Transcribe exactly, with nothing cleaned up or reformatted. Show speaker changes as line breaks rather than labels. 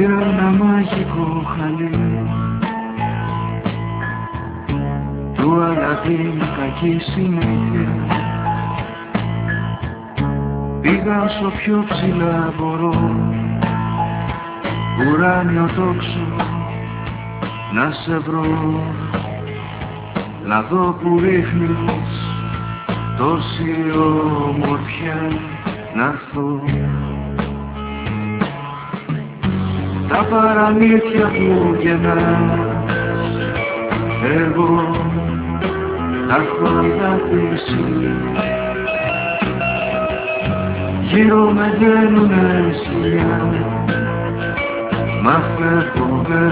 Πήρα ένα μαγικό χαλί του Αλαντίν, κακή συνήθεια. Πήγα όσο πιο ψηλά μπορώ, ουράνιο τόξο να σε βρω, να δω που ρίχνεις τόση ομορφιά, να έρθω. Τα παραμύθια που γεννάς εγώ τα έχω αγαπήσει. Γύρω με δένουνε σκυλιά, μα φεύγω, δεν